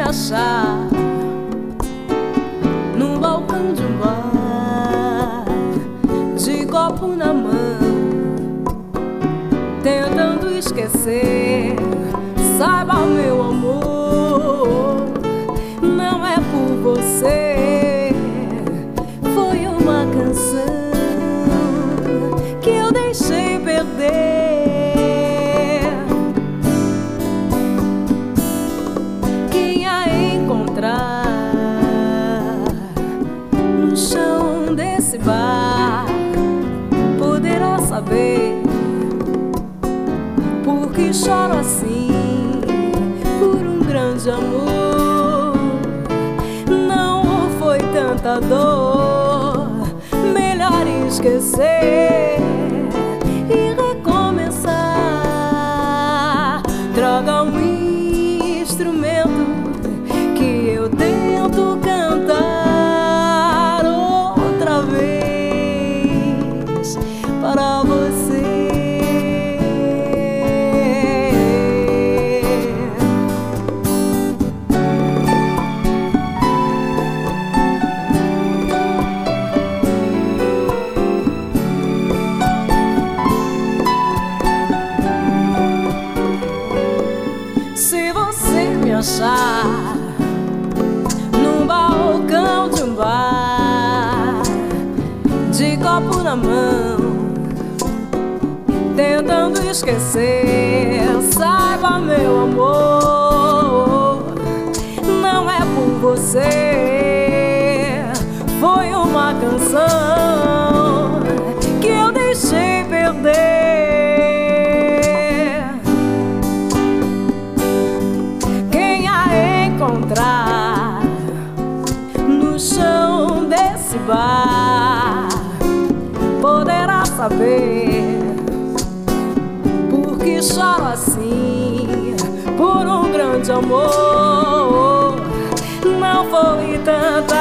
achar num balcão de um bar, de copo na mão, tentando esquecer. Saiba, meu amor, não é por você. Foi uma canção que eu deixei perder. Quem a encontrar no chão desse bar poderá saber por que choro assim por um grande amor. Não foi tanta dor, melhor esquecer e recomeçar. Traga um instrumento que eu tento cantar outra vez para você. Se você me achar num balcão de um bar, de copo na mão, tentando esquecer, saiba, meu amor, não é por você. Foi uma canção que eu deixei perder. Encontrar no chão desse bar poderá saber por que choro assim por um grande amor. Não foi tanta